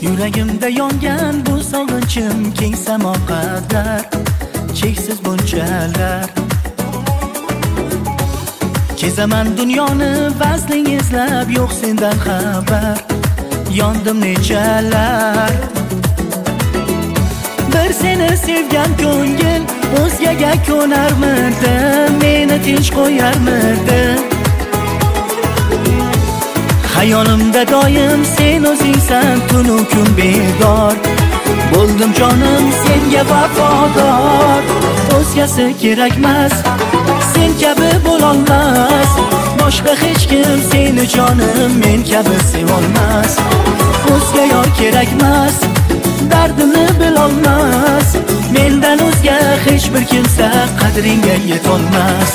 Yuragimda yongan bu sog'inchim keng samo qadar, cheksiz bunchalar. Kezaman dunyoni vazling izlab, yo'q sendan xabar, yondim nechalar. Bir seni sevgan ko'ngil o'zgaga ko'narmidi, meni tinch qo'yarmidi? Hayolimda doim sen o'zingsan, tunu kun bedor. Bo'ldim jonim senga vafodor. O'zgasi kerakmas, sen kabi bo'lolmas. Boshqa hech kim seni jonim men kabi sevolmas. O'zga yor kerakmas, dardimni bilolmas. Mendan o'zga hech bir kimsa qadringga yetolmas.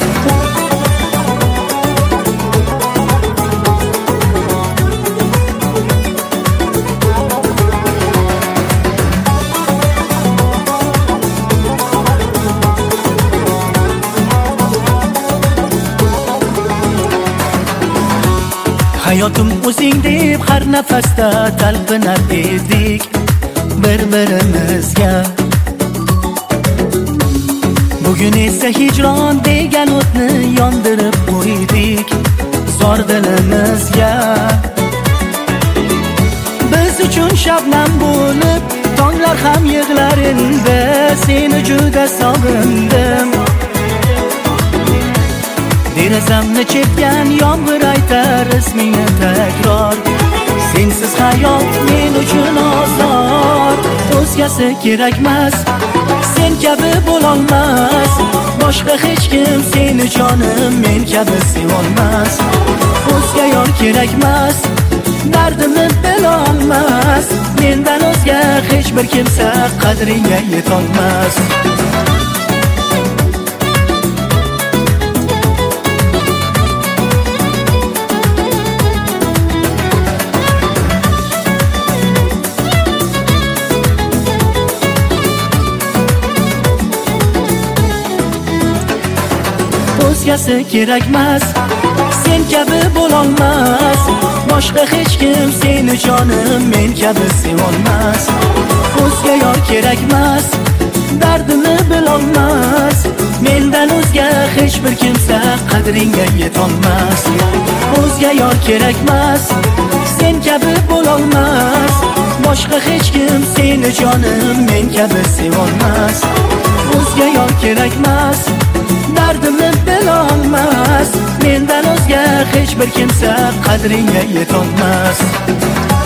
Hayotim o'zing deb har nafasda talpinar edik bir-birimizga. Bugun esa hijron degan o'tni yondirib qo'ydik zor dilimizga. Biz uchun shabnam bo'lib tonglar ham yig'lar endi, seni juda sog'indim. Derazamni chekkan yomg'ir aytar ismingni takror. Sensiz hayot men uchun ozor. O'zgasi kerakmas, sen kabi bo'lolmas. Boshqa hech kim seni jonim men kabi sevolmas. O'zga yor kerakmas, dardimni bilolmas. Mendan o'zga hech bir kimsa qadringga yetolmas. O'zgasi kerakmas, sen kabi bo'lolmas. Boshqa hech kim seni jonim men kabi sevolmas. O'zga yor kerakmas, dardimni bilolmas. Mendan o'zga hech bir kimsa qadringga yetolmas. O'zga yor kerakmas, sen kabi bo'lolmas. Boshqa hech kim seni jonim men kabi sevolmas. O'zga yor kerakmas, dardimni bilolmas. Mendan o'zga hech bir kimsa qadringga yetolmas.